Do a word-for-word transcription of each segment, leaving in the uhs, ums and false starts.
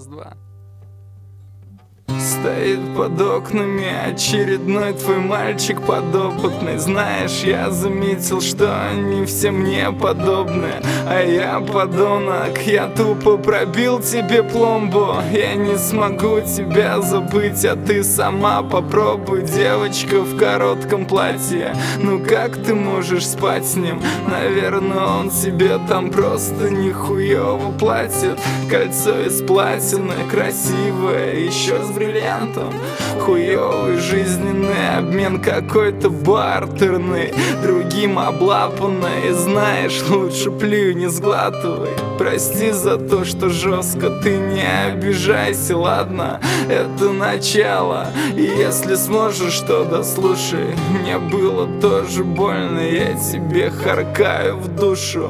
Раз-два. Стоит под окнами очередной твой мальчик подопытный. Знаешь, я заметил, что они все мне подобны. А я подонок, я тупо пробил тебе пломбу. Я не смогу тебя забыть, а ты сама попробуй. Девочка в коротком платье, ну как ты можешь спать с ним? Наверное, он себе там просто нихуёво платит. Кольцо из платины, красивое, еще с бриллиантом. Хуёвый жизненный обмен какой-то бартерный, другим облапанный. Знаешь, лучше плюй, не сглатывай. Прости за то, что жестко, ты не обижайся, ладно? Это начало, и если сможешь, то дослушай. Мне было тоже больно, я тебе харкаю в душу.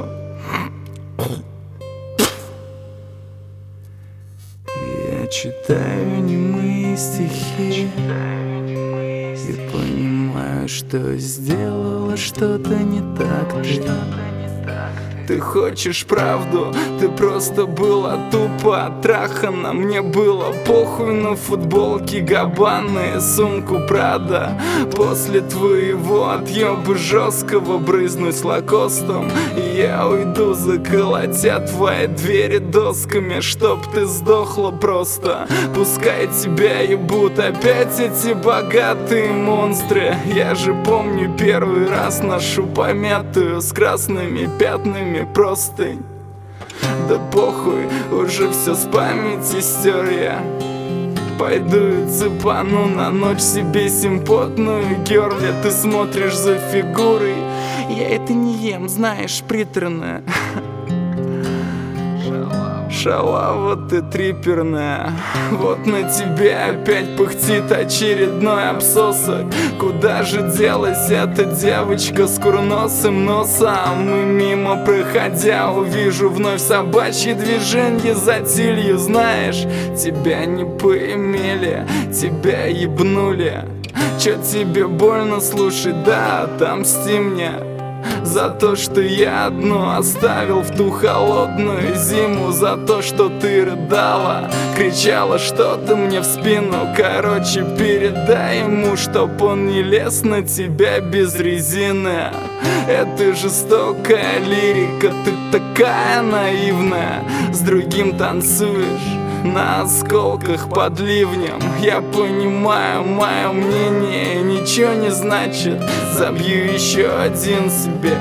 Я читаю немые стихи и понимаю, что сделала что-то не так ты. Ты хочешь правду, ты просто была тупо оттрахана. Мне было похуй на футболки Габбаны и сумку Прада. После твоего отъеба жесткого брызнусь лакостом, и я уйду, заколотя твои двери досками, чтоб ты сдохла просто. Пускай тебя ебут опять эти богатые монстры. Я же помню первый раз нашу помятую с красными пятнами простынь. Да похуй, уже все с памяти стер я. Пойду и цепану на ночь себе симпотную герли. Ты смотришь за фигурой, я это не ем, знаешь, приторное. Шалава ты триперная, вот на тебе опять пыхтит очередной обсосок. Куда же делась эта девочка с курносым носом? И мимо проходя увижу вновь собачьи движения за тилью. Знаешь, тебя не поимели, тебя ебнули. Чё тебе больно слушать, да, отомсти мне за то, что я одну оставил в ту холодную зиму. За то, что ты рыдала, кричала что-то мне в спину. Короче, передай ему, чтоб он не лез на тебя без резины. Это жестокая лирика, ты такая наивная. С другим танцуешь на осколках под ливнем. Я понимаю, мое мнение ничего не значит. Забью еще один себе,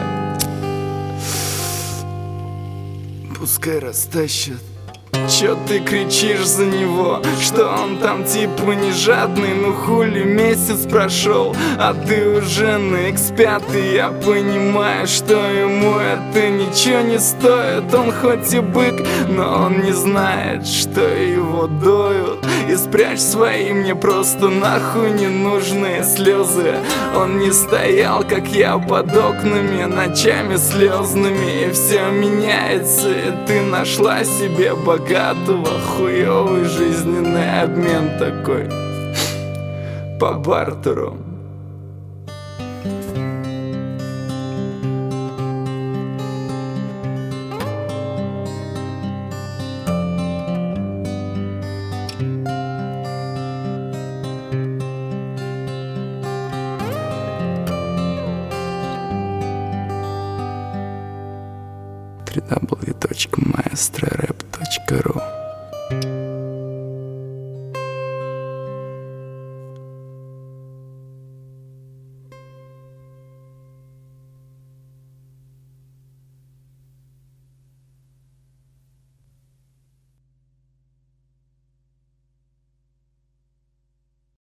пускай растащит. Чё ты кричишь за него? Что он там типа не жадный? Ну хули, месяц прошел, а ты уже на икс пять. Я понимаю, что ему это ничего не стоит. Он хоть и бык, но он не знает, что его доют. И спрячь свои мне просто нахуй ненужные слезы. Он не стоял, как я, под окнами ночами слезными. И все меняется, и ты нашла себе богатого. Хуёвый жизненный обмен такой по бартеру. дабл ю дабл ю дабл ю точка маэстро рэп точка ру